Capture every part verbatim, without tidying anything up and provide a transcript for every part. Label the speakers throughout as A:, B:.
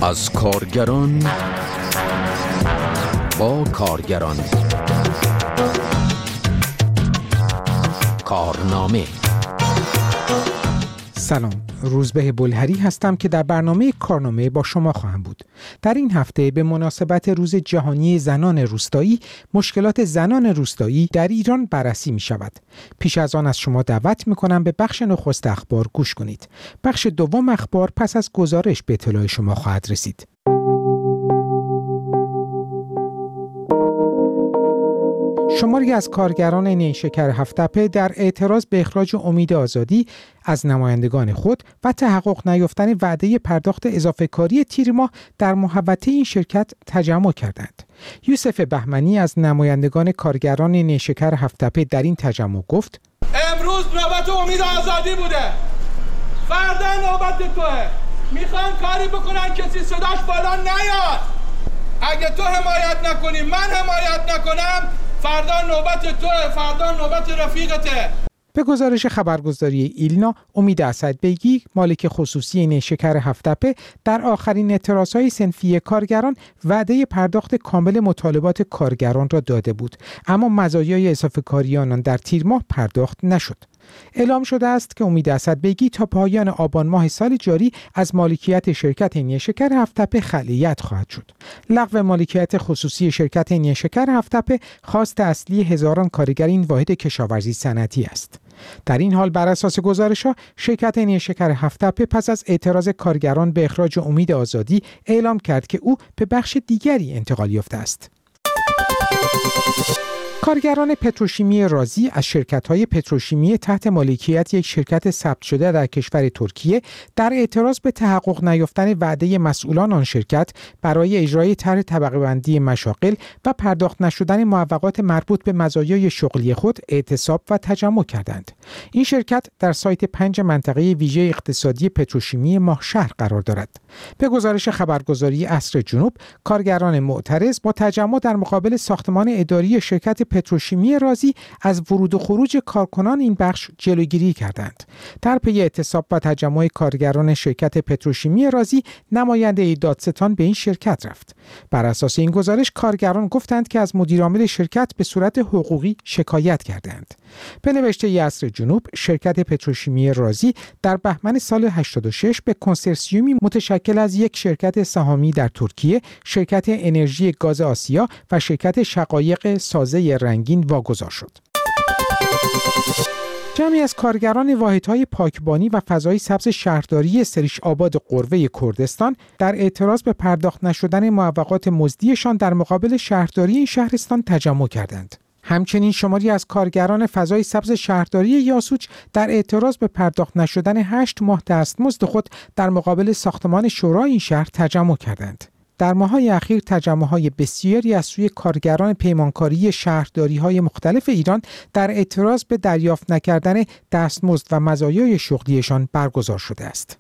A: از کارگران با کارگران کارنامه.
B: سلام، روزبه بلهری هستم که در برنامه کارنامه با شما خواهم بود. در این هفته به مناسبت روز جهانی زنان روستایی، مشکلات زنان روستایی در ایران بررسی می شود. پیش از آن از شما دعوت می کنم به بخش نخست اخبار گوش کنید. بخش دوم اخبار پس از گزارش به اطلاع شما خواهد رسید. شماری از کارگران نیشکر هفت‌تپه در اعتراض به اخراج امید آزادی از نمایندگان خود و تحقق نیافتن وعده پرداخت اضافه کاری تیر ماه در محوطه این شرکت تجمع کردند. یوسف بهمنی از نمایندگان کارگران نیشکر هفت‌تپه در این تجمع گفت:
C: امروز نوبت امید آزادی بوده، فردا نوبت توه. میخوان کاری بکنن کسی صداش بالا نیاد. اگه تو حمایت نکنی، من حمایت نکنم، فردا نوبت توه، فردا نوبت رفیقته.
B: به گزارش خبرگزاری ایلنا، امید اسدبگی، مالک خصوصی نیشکر هفت‌تپه، در آخرین اعتراضهای صنفی کارگران وعده پرداخت کامل مطالبات کارگران را داده بود، اما مزایای اضافه کاری آنان در تیر ماه پرداخت نشد. اعلام شده است که امید اسدبگی تا پایان آبان ماه سال جاری از مالکیت شرکت نیشکر هفت‌تپه خلیعت خواهد شد. لغو مالکیت خصوصی شرکت نیشکر هفت‌تپه خواست اصلی هزاران کارگر این واحد کشاورزی صنعتی است. در این حال بر اساس گزارش‌ها، شرکت نیشکر هفت‌تپه پس از اعتراض کارگران به اخراج امید آزادی اعلام کرد که او به بخش دیگری انتقال یافته است. کارگران پتروشیمی رازی از شرکت‌های پتروشیمی تحت مالکیت یک شرکت ثبت شده در کشور ترکیه در اعتراض به تحقق نیافتن وعده مسئولان آن شرکت برای اجرای طرح طبقه بندی مشاغل و پرداخت نشدن معوقات مربوط به مزایای شغلی خود اعتصاب و تجمع کردند. این شرکت در سایت پنج منطقه ویژه اقتصادی پتروشیمی ماهشهر قرار دارد. به گزارش خبرگزاری عصر جنوب، کارگران معترض با تجمع در مقابل ساختمان اداری شرکت پتروشیمی رازی از ورود و خروج کارکنان این بخش جلوگیری کردند. در پی اعتصاب و تجمع کارگران شرکت پتروشیمی رازی، نماینده دادستان به این شرکت رفت. بر اساس این گزارش، کارگران گفتند که از مدیرعامل شرکت به صورت حقوقی شکایت کردند. به نوشته عصر جنوب، شرکت پتروشیمی رازی در بهمن سال هشتاد و شش به کنسرسیومی متشکل از یک شرکت سهامی در ترکیه، شرکت انرژی گاز آسیا و شرکت شقایق سازه رنگین واگذار شد. جمعی از کارگران واحدهای پاکبانی و فضای سبز شهرداری سریش آباد قروه کردستان در اعتراض به پرداخت نشدن معوقات مزدیشان در مقابل شهرداری این شهرستان تجمع کردند. همچنین شماری از کارگران فضای سبز شهرداری یاسوج در اعتراض به پرداخت نشدن هشت ماه دستمزد خود در مقابل ساختمان شورای این شهر تجمع کردند. در ماه‌های اخیر تجمع‌های بسیاری از سوی کارگران پیمانکاری شهرداری‌های مختلف ایران در اعتراض به دریافت نکردن دستمزد و مزایای شغلیشان برگزار شده است.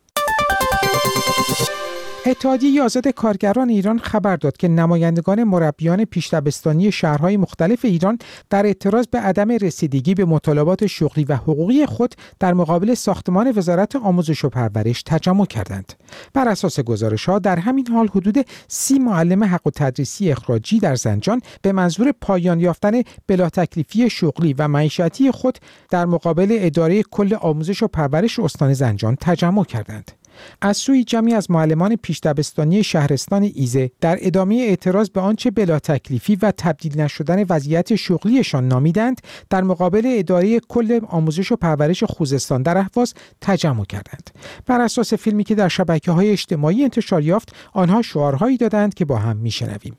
B: اتحادیه آزاد کارگران ایران خبر داد که نمایندگان مربیان پیش‌دبستانی شهرهای مختلف ایران در اعتراض به عدم رسیدگی به مطالبات شغلی و حقوقی خود در مقابل ساختمان وزارت آموزش و پرورش تجمع کردند. بر اساس گزارش‌ها، در همین حال حدود سی معلم حق التدریسی اخراجی در زنجان به منظور پایان یافتن بلا تکلیفی شغلی و معیشتی خود در مقابل اداره کل آموزش و پرورش استان زنجان تجمع کردند. از سوی جمعی از معلمان پیش‌دبستانی شهرستان ایزه در ادامه اعتراض به آنچه بلا تکلیفی و تبدیل نشدن وضعیت شغلیشان نامیدند، در مقابل اداره کل آموزش و پرورش خوزستان در اهواز تجمع کردند. بر اساس فیلمی که در شبکه‌های اجتماعی انتشار یافت، آنها شعارهایی دادند که با هم میشنویم.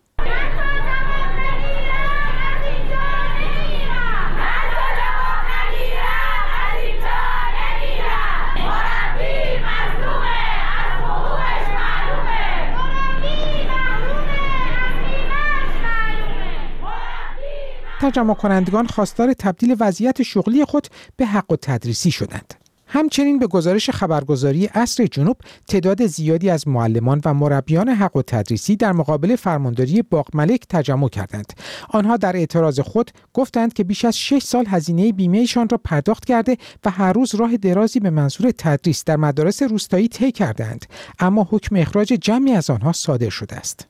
B: تجمع کنندگان خواستار تبدیل وضعیت شغلی خود به حق التدریسی شدند. همچنین به گزارش خبرگزاری عصر جنوب تعداد زیادی از معلمان و مربیان حق التدریسی در مقابل فرمانداری باغملک تجمع کردند. آنها در اعتراض خود گفتند که بیش از شش سال هزینه بیمه‌شان را پرداخت کرده و هر روز راه درازی به منظور تدریس در مدارس روستایی طی کردند، اما حکم اخراج جمعی از آنها صادر شده است.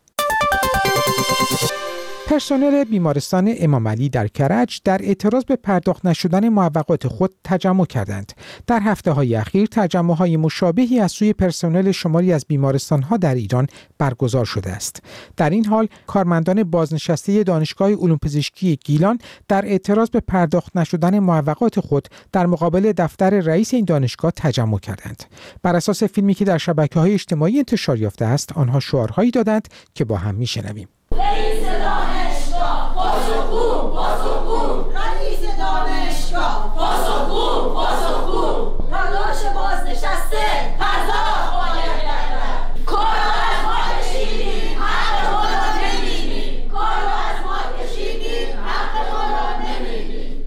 B: پرسنل بیمارستان امام علی در کرج در اعتراض به پرداخت نشدن معوقات خود تجمع کردند. در هفته‌های اخیر تجمع‌های مشابهی از سوی پرسنل شماری از بیمارستان‌ها در ایران برگزار شده است. در این حال کارمندان بازنشسته دانشگاه علوم پزشکی گیلان در اعتراض به پرداخت نشدن معوقات خود در مقابل دفتر رئیس این دانشگاه تجمع کردند. بر اساس فیلمی که در شبکه‌های اجتماعی انتشار یافته است، آنها شعارهایی دادند که با هم می‌شنویم.
D: رئیس دانشگاه پاسخگو پاسخگو رئیس دانشگاه پاسخگو پاسخگو تلاش بازنشسته پرداخت باید گردد. کار از ما کشیدیم حق ما را نمیدیم. کار از ما کشیدیم حق ما را نمیدیم.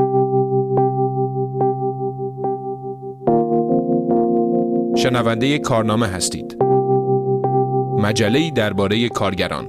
E: شنونده کارنامه هستید. مجله‌ای درباره کارگران.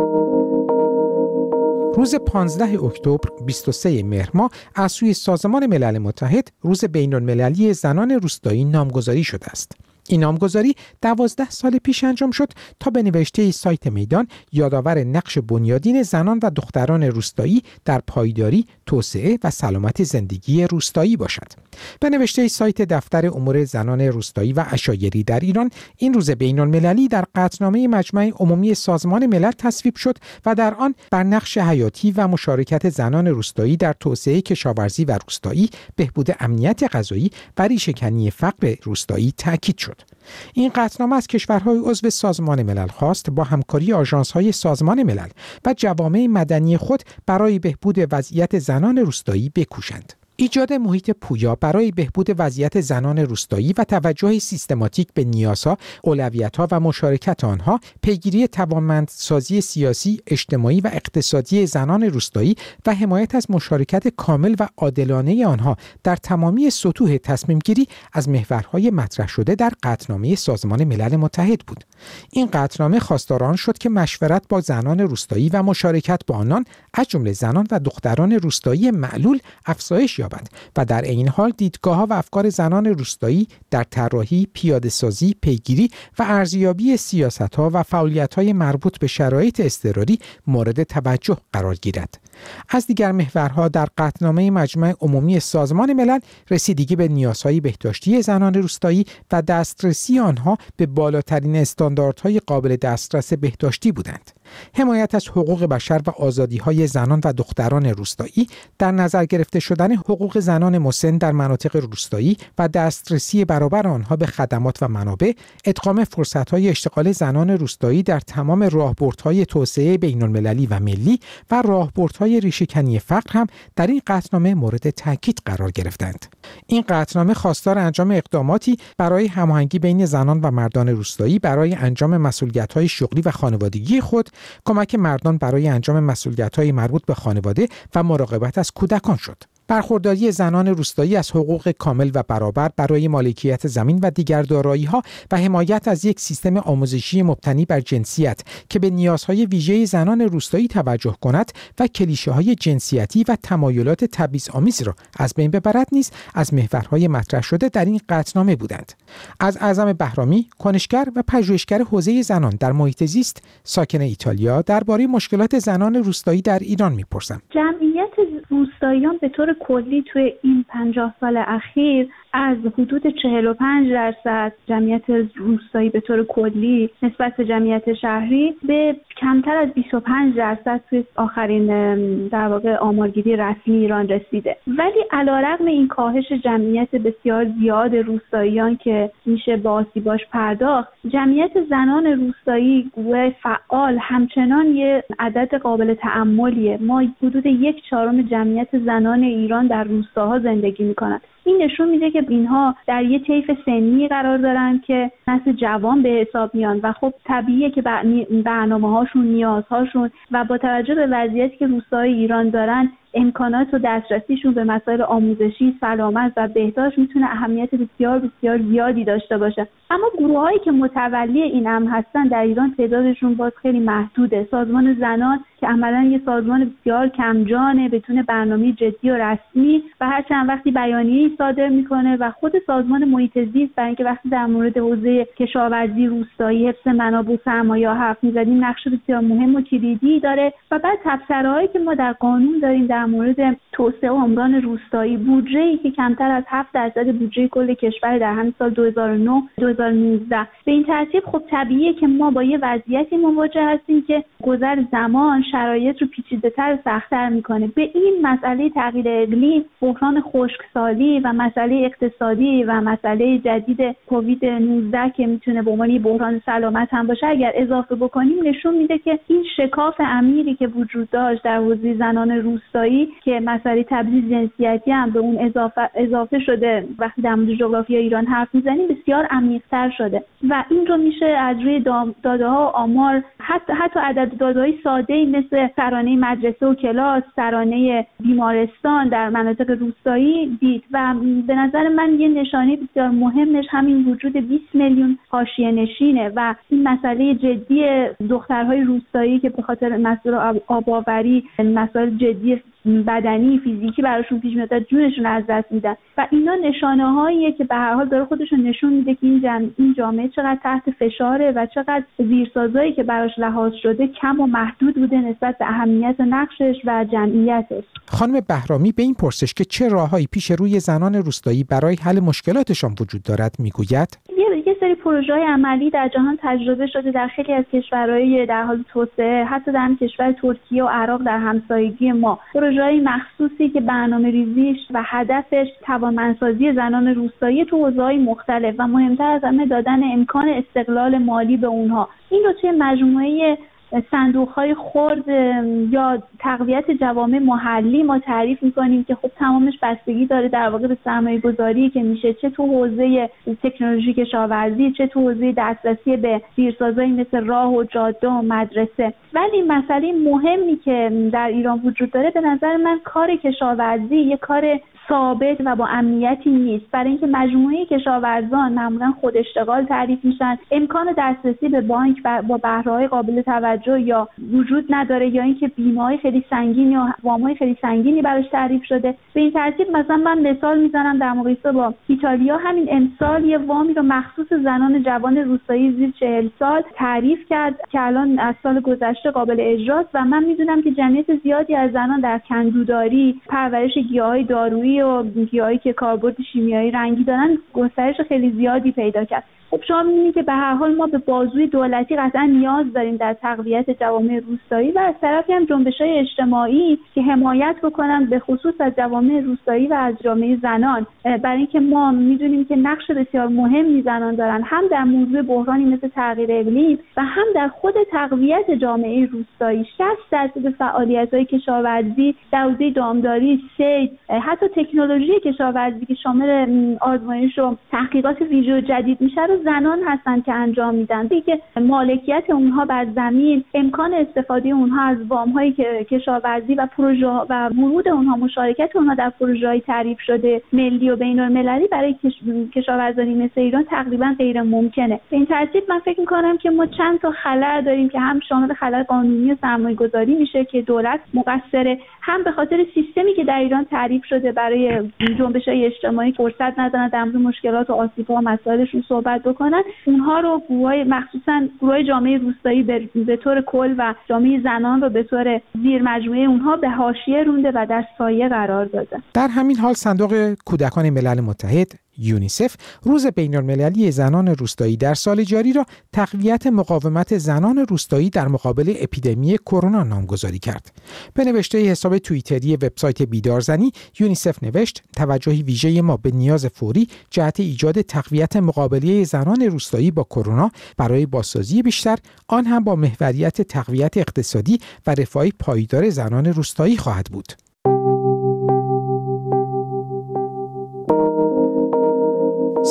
B: روز پانزده اکتبر بیست و سوم مهر ماه از سوی سازمان ملل متحد روز بین‌المللی زنان روستایی نامگذاری شده است. این نامگذاری دوازده سال پیش انجام شد تا به نوشته سایت میدان یادآور نقش بنیادین زنان و دختران روستایی در پایداری، توسعه و سلامت زندگی روستایی باشد. به نوشته سایت دفتر امور زنان روستایی و عشایری در ایران، این روز بین‌المللی در قطعنامه مجمع عمومی سازمان ملل تصویب شد و در آن بر نقش حیاتی و مشارکت زنان روستایی در توسعه کشاورزی و روستایی، بهبود امنیت غذایی و ریشه‌کنی فقر روستایی تاکید شد. این قطعنامه از کشورهای عضو سازمان ملل خواست با همکاری آژانس‌های سازمان ملل و جوامع مدنی خود برای بهبود وضعیت زنان روستایی بکوشند. ایجاد محیط پویا برای بهبود وضعیت زنان روستایی و توجه سیستماتیک به نیازها، اولویت‌ها و مشارکت آنها، پیگیری توانمندسازی سیاسی، اجتماعی و اقتصادی زنان روستایی و حمایت از مشارکت کامل و عادلانه آنها در تمامی سطوح تصمیم‌گیری از محورهای مطرح شده در قطعنامه سازمان ملل متحد بود. این قطعنامه خواستار آن شد که مشورت با زنان روستایی و مشارکت با آنان از جمله زنان و دختران روستایی معلول افزایش یابد و در این حال دیدگاه‌ها و افکار زنان روستایی در طراحی، پیاده‌سازی، پیگیری و ارزیابی سیاست‌ها و فعالیت‌های مربوط به شرایط اضطراری مورد توجه قرار گیرد. از دیگر محورها در قطعنامه مجمع عمومی سازمان ملل رسیدگی به نیازهای بهداشتی زنان روستایی و دسترسی آنها به بالاترین استانداردهای قابل دسترس بهداشتی بودند. حمایت از حقوق بشر و آزادی‌های زنان و دختران روستایی، در نظر گرفته شدن حقوق زنان مسن در مناطق روستایی و دسترسی برابر آنها به خدمات و منابع، ادغام فرصت‌های اشتغال زنان روستایی در تمام راهبردهای توسعه بین‌المللی و ملی و راهبردهای ریشه‌کنی فقر هم در این قطعنامه مورد تاکید قرار گرفتند. این قطعنامه خواستار انجام اقداماتی برای هماهنگی بین زنان و مردان روستایی برای انجام مسئولیت‌های شغلی و خانوادگی خود، کمک مردان برای انجام مسئولیت‌های مربوط به خانواده و مراقبت از کودکان شد. برخورداری زنان روستایی از حقوق کامل و برابر برای مالکیت زمین و دیگر دارایی‌ها و حمایت از یک سیستم آموزشی مبتنی بر جنسیت که به نیازهای ویژه زنان روستایی توجه کند و کلیشه‌های جنسیتی و تمایلات تبعیض‌آمیز را از بین ببرد نیز از محورهای مطرح شده در این قطعنامه بودند. از اعظم بهرامی، کنشگر و پژوهشگر حوزه زنان در محیط زیست ساکن ایتالیا درباره مشکلات زنان روستایی در ایران می‌پرسم.
F: جمعیت روستاییان به طور کلی توی این پنجاه سال اخیر از حدود چهل و پنج درصد جمعیت روستایی به طور کلی نسبت به جمعیت شهری به کمتر از بیست و پنج درصد توی آخرین در واقع آمارگیری رسمی ایران رسیده. ولی علیرغم این کاهش جمعیت بسیار زیاد روستاییان که میشه با آسیباش پرداخت، جمعیت زنان روستایی گروه فعال همچنان یه عدد قابل تأملیه. ما حدود یک چهارم جمعیت زنان ایران در روستاها زندگی میکنن. این نشون میده که اینها در یه طیف سنی قرار دارن که نسل جوان به حساب میان و خب طبیعیه که برنامه‌هاشون، نیازهاشون و با توجه به وضعیتی که روستاهای ایران دارن امکانات و دسترسیشون به مسائل آموزشی، سلامت و بهداشت میتونه اهمیت بسیار بسیار زیادی داشته باشه. اما گروه‌هایی که متولی این امر هستن در ایران تعدادشون باز خیلی محدوده. سازمان زنان که عملاً یه سازمان بسیار کمجانه بدون برنامه جدی و رسمی و هر چند وقتی بیانیه‌ای صادر میکنه و خود سازمان محیط زیست برای اینکه وقتی در مورد حوزه کشاورزی روستایی، حفظ منابع و سرمایه حرف می‌زدیم نقش بسیار مهم و کلیدی داره و بعد تبصره‌هایی که ما در قانون داریم در مورد توسعه و عمران روستایی، بودجه‌ای که کمتر از هفت درصد بودجه کل کشور در همین سال دو هزار و نه دو هزار و نوزده به این ترتیب خب طبیعیه که ما با یه وضعیتی مواجه هستیم که گذر زمان شرایط رو پیچیده‌تر و سخت‌تر می‌کنه. به این مسئله تغییر اقلیم، بحران خشکسالی و مسئله اقتصادی و مسئله جدید کووید نوزده که میتونه به عنوان بحران سلامت هم باشه اگر اضافه بکنیم نشون میده که این شکاف عمیقی که وجود داشت در حوزه زنان روستایی که مسئله تبعیض جنسیتی هم به اون اضافه اضافه شده وقتی در مورد جغرافی ایران حرف میزنیم بسیار عمیق‌تر شده و این رو میشه از روی داده‌ها و آمار حتی حتی عدد داده‌های ساده‌ای مثل سرانه مدرسه و کلاس، سرانه بیمارستان در مناطق روستایی دید و به نظر من یه نشانه بسیار مهمش همین وجود بیست میلیون حاشیه نشینه و این مسئله جدی دخترهای روستایی که به خاطر مسائل آب‌آوری، مسائل جدی بدنی فیزیکی براشون پیش میاد، جونشون از دست میدن و اینا نشانه‌هاییه که به هر حال داره خودشون نشون میده که این جمع این جامعه چقدر تحت فشاره و چقدر زیرسازایی که براش لحاظ شده کم و محدود بوده نسبت به اهمیت نقشش و جمعیتش.
B: خانم بهرامی به این پرسش که چه راههایی پیش روی زنان روستایی برای حل مشکلاتشان وجود دارد میگوید
F: یه سری پروژه‌های عملی در جهان تجربه شده در خیلی از کشورهای در حال توسعه، حتی در کشور ترکیه و عراق در همسایگی ما، پروژه‌های مخصوصی که برنامه‌ریزیش و هدفش توانمندسازی زنان روستایی تو حوزه‌های مختلف و مهمتر از همه دادن امکان استقلال مالی به اونها. این رو توی مجموعه صندوق‌های خرد یا تقویت جوامع محلی ما تعریف می‌کنیم که خب تمامش بستگی داره در واقع به سرمایه‌گذاری که میشه چه تو حوزه تکنولوژی کشاورزی، چه تو حوزه دسترسی به زیرسازایی مثل راه و جاده و مدرسه. ولی مسئله مهمی که در ایران وجود داره به نظر من کار کشاورزی یک کار ثابت و با امنیتی نیست، برای اینکه مجموعه کشاورزان معمولا خود اشتغال تعریف میشن، امکان دسترسی به بانک با بهره‌های قابل توجه یا وجود نداره یا اینکه بیمه‌های خیلی سنگین یا وام‌های خیلی سنگینی براش تعریف شده. به این ترتیب مثلا من مثال میزنم در مقایسه با ایتالیا، همین امسال یه وامی رو مخصوص زنان جوان روستایی زیر چهل سال تعریف کرد که الان از سال گذشته قابل اجراست و من میدونم که جمعیت زیادی از زنان در کندوداری، پرورش گیاهای دارویی و گیاهایی که کاربرد شیمیایی رنگی دارن گسترش خیلی زیادی پیدا کرد. خب شما می‌بینید که به هر حال ما به بازوی دولتی قطعا نیاز داریم در تقویت جوامع روستایی و از طرفی هم جنبش‌های اجتماعی که حمایت بکنن به خصوص از جوامع روستایی و از جامعه زنان، برای اینکه ما می‌دونیم که نقش بسیار مهمی زنان دارن هم در موضوع بحرانی مثل تغییر اقلیم و هم در خود تقویت جامعه روستایی. شصت درصد فعالیت‌های کشاورزی در حوزه دامداری، صید، حتی تکنولوژی کشاورزی که شامل آزمایش و تحقیقات ویژه جدید میشه رو زنان هستن که انجام میدن. دیگه مالکیت اونها بر زمین، امکان استفاده اونها از وام‌های که کشاورزی و پروژه و ورود اونها، مشارکت اونها در پروژه‌های تعریف شده ملی و بین‌المللی برای کش... کشاورزانی مثل ایران تقریبا غیر ممکنه. به این ترتیب من فکر می‌کنم که ما چند تا خلأ داریم که هم شامل خلأ قانونی و سرمایه‌گذاری میشه که دولت مقصره، هم به خاطر سیستمی که در ایران تعریف شده برای جنبش‌های اجتماعی فرصت ندارن در مورد مشکلات و آسیب‌ها و مسائلشون صحبت بکنن. اونها رو گروهای مخصوصا گروهای جامعه روستایی به طور کل و جامعه زنان رو به طور زیر مجموعه اونها به حاشیه رونده و در سایه قرار داده.
B: در همین حال صندوق کودکان ملل متحد یونیسف روز بین‌المللی زنان روستایی در سال جاری را تقویت مقاومت زنان روستایی در مقابل اپیدمی کرونا نامگذاری کرد. به نوشته حساب توییتری وبسایت بیدارزنی، یونیسف نوشت توجهی ویژه ما به نیاز فوری جهت ایجاد تقویت مقابله زنان روستایی با کرونا برای بازسازی بیشتر، آن هم با محوریت تقویت اقتصادی و رفاه پایدار زنان روستایی خواهد بود.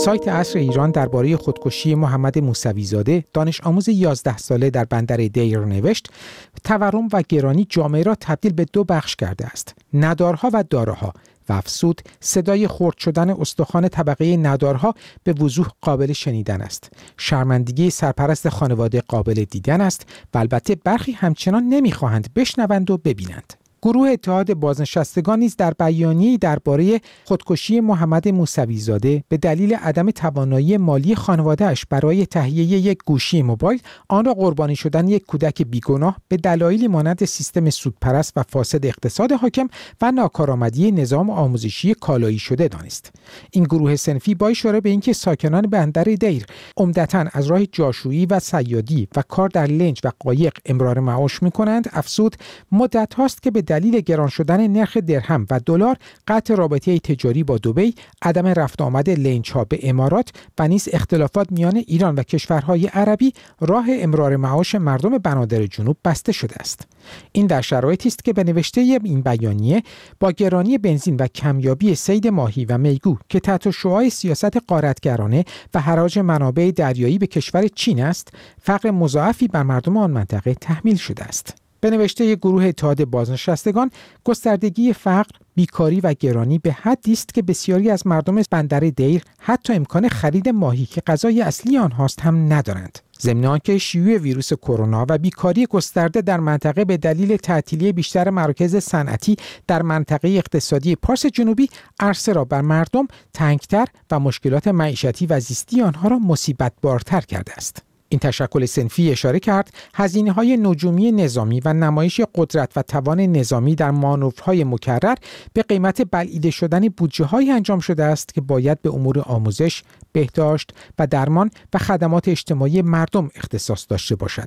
B: سایت عصر ایران درباره خودکشی محمد موسوی‌زاده دانش آموز یازده ساله در بندر دیر نوشت: تورم و گرانی جامعه را تبدیل به دو بخش کرده است، ندارها و دارها، و افزود صدای خرد شدن استخوان طبقه ندارها به وضوح قابل شنیدن است. شرمندگی سرپرست خانواده قابل دیدن است و البته برخی همچنان نمیخواهند بشنوند و ببینند. گروه اتحاد بازنشستگان نیز در بیانیه‌ای درباره خودکشی محمد موسوی‌زاده به دلیل عدم توانایی مالی خانواده‌اش برای تهیه یک گوشی موبایل آن را قربانی شدن یک کودک بیگناه به دلایلی مانند سیستم سودپرست و فاسد اقتصاد حاکم و ناکارآمدی نظام آموزشی کالایی شده دانست. این گروه صنفی با اشاره به اینکه ساکنان بندر دیر عمدتاً از راه جاشویی و صیادی و کار در لنج و قایق امرار معاش می‌کنند، افزود مدت هاست که به دلیل گران شدن نرخ درهم و دلار، قطع رابطه تجاری با دبی، عدم رفت آمد لنج‌ها به امارات و نیز اختلافات میان ایران و کشورهای عربی راه امرار معاش مردم بنادر جنوب بسته شده است. این در شرایطی است که به نوشته این بیانیه با گرانی بنزین و کمیابی صید ماهی و میگو که تحت شعاع سیاست غارتگرانه و حراج منابع دریایی به کشور چین است، فقر مضاعفی بر مردم آن منطقه تحمیل شده است. به نوشته گروه اتحاد بازنشستگان، گستردگی فقر، بیکاری و گرانی به حدی است که بسیاری از مردم بندر دیر حتی امکان خرید ماهی که غذای اصلی آنهاست هم ندارند. ضمن آنکه شیوع ویروس کرونا و بیکاری گسترده در منطقه به دلیل تعطیلی بیشتر مراکز صنعتی در منطقه اقتصادی پارس جنوبی عرصه را بر مردم تنگتر و مشکلات معیشتی و زیستی آنها را مصیبت بارتر کرده است. این تشکل صنفی اشاره کرد هزینه‌های نجومی نظامی و نمایش قدرت و توان نظامی در مانورهای مکرر به قیمت بلعیده شدن بودجه‌های انجام شده است که باید به امور آموزش، بهداشت و درمان و خدمات اجتماعی مردم اختصاص داشته باشد.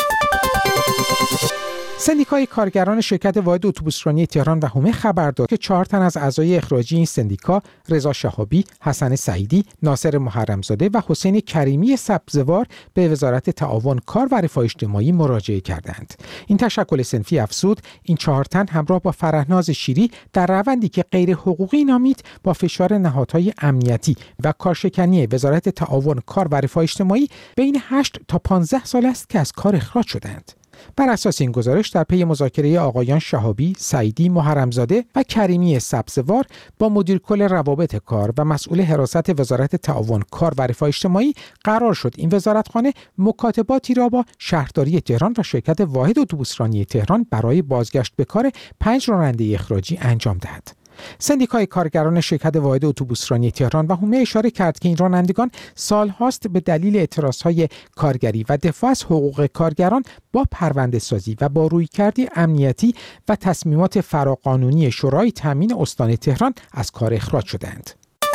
B: سندیکای کارگران شرکت واحد اتوبوسرانی تهران و حومه خبر داد که چهار تن از اعضای اخراجی این سندیکا، رضا شهابی، حسن سعیدی، ناصر محرمزاده و حسین کریمی سبزوار، به وزارت تعاون کار و رفاه اجتماعی مراجعه کردند. این تشکل صنفی افزود این چهار تن همراه با فرهناز شیری در روندی که غیر حقوقی نامید با فشار نهادهای امنیتی و کارشکنی وزارت تعاون کار و رفاه اجتماعی بین هشت تا پانزده سال است که از کار اخراج شدند. بر اساس این گزارش در پی مذاکره آقایان شهابی، سعیدی، محرمزاده و کریمی سبزوار با مدیر کل روابط کار و مسئول حراست وزارت تعاون کار و رفاه اجتماعی قرار شد این وزارتخانه مکاتباتی را با شهرداری تهران و شرکت واحد اتوبوسرانی تهران برای بازگشت به کار پنج راننده اخراجی انجام دهد. سندیکای کارگران شرکت واحد اتوبوسرانی تهران و حومه اشاره کرد که این رانندگان سالهاست به دلیل اعتراضهای کارگری و دفاع از حقوق کارگران با پرونده سازی و با رویکردی امنیتی و تصمیمات فراقانونی شورای تامین استان تهران از کار اخراج شدند.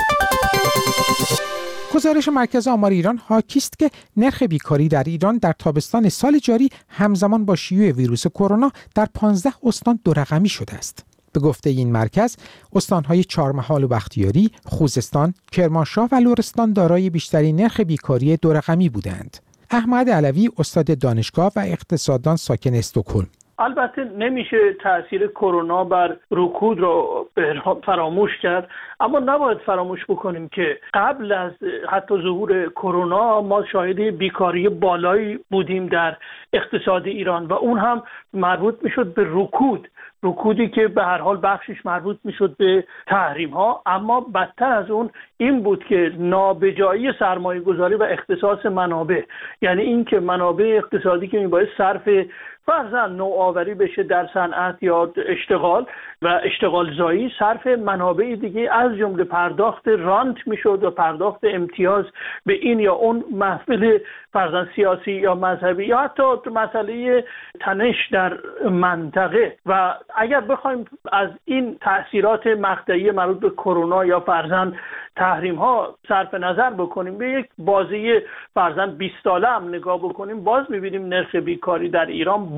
B: گزارش مرکز آمار ایران حاکی است که نرخ بیکاری در ایران در تابستان سال جاری همزمان با شیوع ویروس کرونا در پانزده استان دو رقمی شده است. به گفته این مرکز، استان‌های چهارمحال و بختیاری، خوزستان، کرمانشاه و لرستان دارای بیشترین نرخ بیکاری دو رقمی بودند. احمد علوی، استاد دانشگاه و اقتصاددان ساکن استکهلم:
G: البته نمیشه تأثیر کرونا بر رکود را فراموش کرد، اما نباید فراموش بکنیم که قبل از حتی ظهور کرونا ما شاهد بیکاری بالایی بودیم در اقتصاد ایران و اون هم مربوط میشد به رکود رکودی که به هر حال بخشش مربوط میشد به تحریم ها، اما بدتر از اون این بود که نابجایی سرمایه گذاری و اختصاص منابع، یعنی این که منابع اقتصادی که میباید صرف فرضاً نوآوری بشه در صنعت یا اشتغال و اشتغال زایی، صرف منابع دیگه از جمله پرداخت رانت میشد و پرداخت امتیاز به این یا اون محفل فرضاً سیاسی یا مذهبی یا حتی مسئله تنش در منطقه. و اگر بخوایم از این تأثیرات مقطعی مربوط به کرونا یا فرضاً تحریم ها صرف نظر بکنیم، به یک بازی فرضاً بیست ساله هم نگاه بکنیم، باز میبینیم نرخ بیکاری در ایران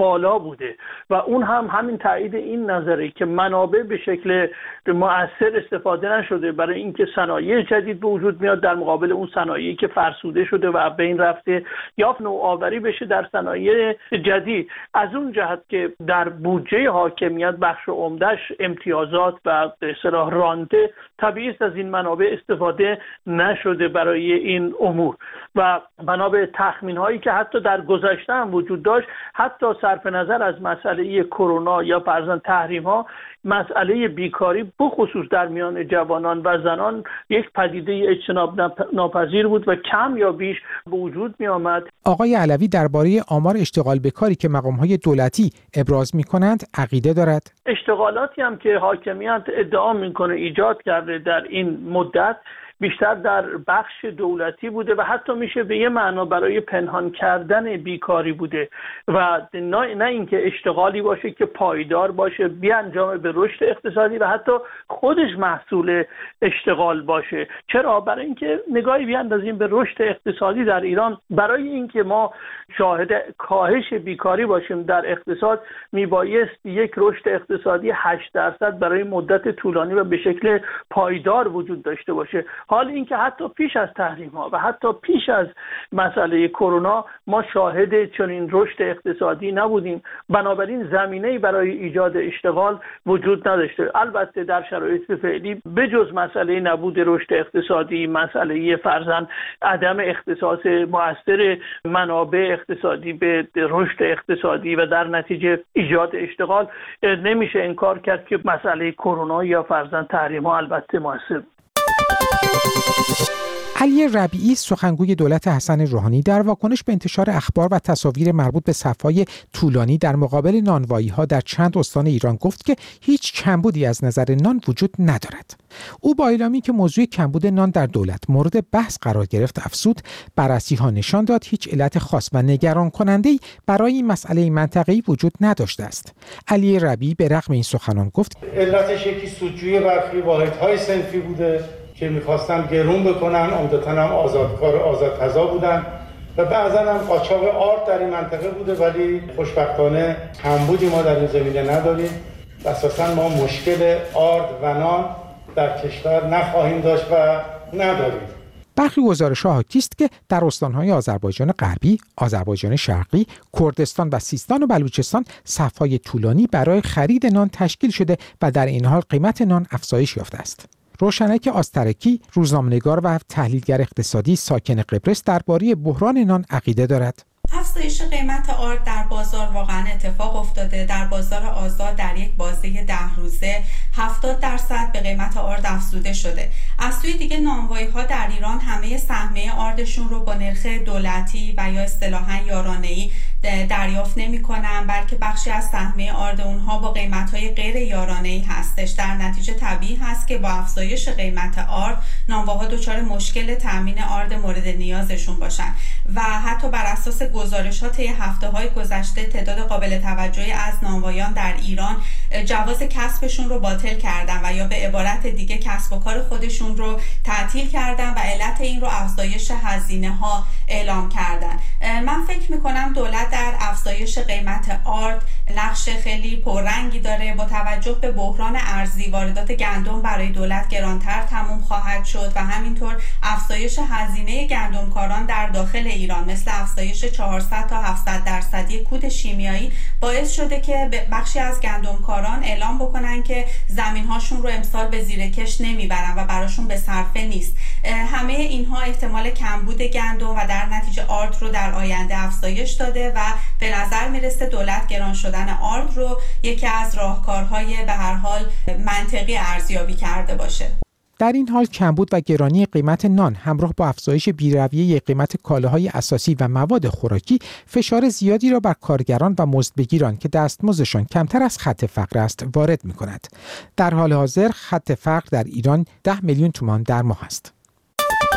G: بالا بوده و اون هم همین تایید این نظره که منابع به شکل مؤثر استفاده نشده برای اینکه صنایع جدید به وجود میاد در مقابل اون صنایعی که فرسوده شده و بین رفته یا نوآوری بشه در صنایع جدید. از اون جهت که در بودجه حاکمیت بخش عمده‌اش امتیازات و به اصطلاح رانته، طبیعی است از این منابع استفاده نشده برای این امور و بنا به تخمین‌هایی که حتی در گذشته هم وجود داشت، حتی صرف نظر از مسئله کرونا یا فرضاً تحریم‌ها، مسئله بیکاری بخصوص در میان جوانان و زنان یک پدیده اجتناب ناپذیر بود و کم یا بیش به وجود می آمد.
B: آقای علوی درباره آمار اشتغال به کاری که مقام‌های دولتی ابراز می‌کنند عقیده دارد؟
G: اشتغالاتی هم که حاکمیت ادعا می‌کنه ایجاد کرده در این مدت بیشتر در بخش دولتی بوده و حتی میشه به یه معنا برای پنهان کردن بیکاری بوده و نه, نه اینکه اشتغالی باشه که پایدار باشه، بیانجامه به رشد اقتصادی و حتی خودش محصول اشتغال باشه. چرا؟ برای اینکه نگاهی بیاندازیم به رشد اقتصادی در ایران، برای اینکه ما شاهد کاهش بیکاری باشیم در اقتصاد میبایست یک رشد اقتصادی هشت درصد برای مدت طولانی و به شکل پایدار وجود داشته باشه. حال اینکه حتی پیش از تحریم‌ها و حتی پیش از مسئله کرونا ما شاهد چنین رشد اقتصادی نبودیم، بنابراین زمینه‌ای برای ایجاد اشتغال وجود نداشته. البته در شرایط فعلی بجز مسئله نبود رشد اقتصادی، مسئله فرضاً عدم اختصاص مؤثر منابع اقتصادی به رشد اقتصادی و در نتیجه ایجاد اشتغال، نمیشه انکار کرد که مسئله کرونا یا فرضاً تحریم‌ها البته مؤثر.
B: علی ربیعی سخنگوی دولت حسن روحانی در واکنش به انتشار اخبار و تصاویر مربوط به صف‌های طولانی در مقابل نانوایی‌ها در چند استان ایران گفت که هیچ کمبودی از نظر نان وجود ندارد. او با اعلامی که موضوع کمبود نان در دولت مورد بحث قرار گرفت افزود بررسی‌ها نشان داد هیچ علت خاص و نگران کننده‌ای برای این مسئله منطقه‌ای وجود نداشته است. علی ربیعی به رغم این سخنان گفت
H: علتش یکی سودجویی برخی واحدهای صنفی بوده که می‌خواستن گرون بکنن، عمدتاً هم آزادکار آزادغذا بودن و بعضاً هم قاچاق آرد در این منطقه بوده، ولی خوشبختانه کمبودی ما در این زمینه نداریم و اساساً ما مشکل آرد و نان در کشور نخواهیم داشت و نداریم.
B: برخی گزارش‌ها حاکی است که در استان‌های آذربایجان غربی، آذربایجان شرقی، کردستان و سیستان و بلوچستان صف‌های طولانی برای خرید نان تشکیل شده و در این حال قیمت نان افزایش یافته است. روشنک آسترکی، روزنامه‌نگار و تحلیلگر اقتصادی ساکن قبرس درباره بحران نان عقیده دارد.
I: افزایش قیمت آرد در بازار واقعا اتفاق افتاده. در بازار آزاد در یک بازه ده روزه هفتاد درصد به قیمت آرد افزوده شده. از سوی دیگه نانوایی‌ها در ایران همه سهمیه آردشون رو با نرخ دولتی و یا اصطلاحاً یارانه‌ای دریافت نمی‌کنن، بلکه بخشی از سهمیه آرد اونها با قیمت‌های غیر یارانه‌ای هستش. در نتیجه طبیعی هست که با افزایش قیمت آرد نانواها دچار مشکل تامین آرد مورد نیازشون باشن و حتی بر اساس گزارشات طی هفته‌های گذشته تعداد قابل توجهی از نانوایان در ایران جواز کسبشون رو باطل کردن و یا به عبارت دیگه کسب و کار خودشون رو تعطیل کردن و علت این رو افزایش هزینه‌ها اعلام کردن. من فکر می‌کنم دولت در افزایش قیمت آرد نقش خیلی پررنگی داره. با توجه به بحران ارزی واردات گندم برای دولت گرانتر تموم خواهد شد و همینطور افزایش هزینه گندمکاران در داخل ایران مثل افزایش چهارصد تا هفتصد درصدی کود شیمیایی باعث شده که بخشی از گندمکاران اعلام بکنن که زمین‌هاشون رو امسال به زیرکش نمیبرن و براشون به صرفه نیست. همه اینها احتمال کمبود گندم و در نتیجه آرد رو در آینده افزایش داده و به نظر میرسه دولت گران شدن آرد رو یکی از راهکارهای به هر حال منطقی ارزیابی کرده باشه.
B: در این حال کمبود و گرانی قیمت نان همراه با افزایش بی‌رویه قیمت کالاهای اساسی و مواد خوراکی فشار زیادی را بر کارگران و مزدبگیران که دستمزدشان کمتر از خط فقر است وارد می‌کند. در حال حاضر خط فقر در ایران ده میلیون تومان در ماه است.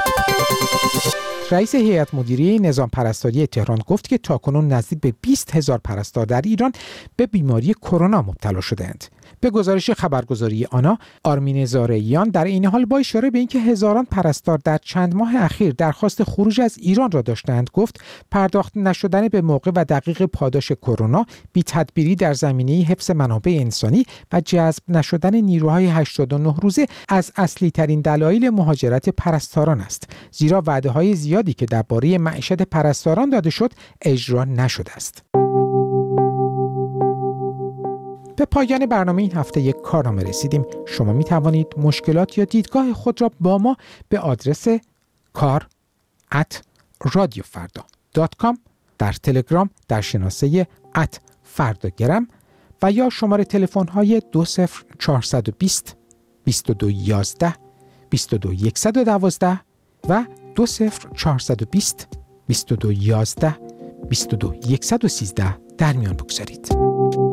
B: رئیس هیئت مدیره نظام پرستاری تهران گفت که تاکنون نزدیک به بیست هزار پرستار در ایران به بیماری کرونا مبتلا شده‌اند. به گزارش خبرگزاری آنا، آرمین زارعیان در این حال با اشاره به اینکه هزاران پرستار در چند ماه اخیر درخواست خروج از ایران را داشتند گفت پرداخت نشدن به موقع و دقیق پاداش کرونا، بی‌تدبیری در زمینه حفظ منابع انسانی و جذب نشدن نیروهای هشتاد و نه روزه از اصلی ترین دلایل مهاجرت پرستاران است، زیرا وعده‌های زیادی که درباره معیشت پرستاران داده شد اجرا نشده است. به پایان برنامه این هفته یک کارنامه رسیدیم. شما می توانید مشکلات یا دیدگاه خود را با ما به آدرس کار ات رادیو فردا دات کام، در تلگرام در شناسه ات فرداگرم و یا شماره تلفن های دو صفر چهارصد و بیست بیست و دو یازده بیست و دو صد و دوازده و دو صفر چهارصد و بیست بیست و دو یازده بیست و دو صد و سیزده در میان بگذارید.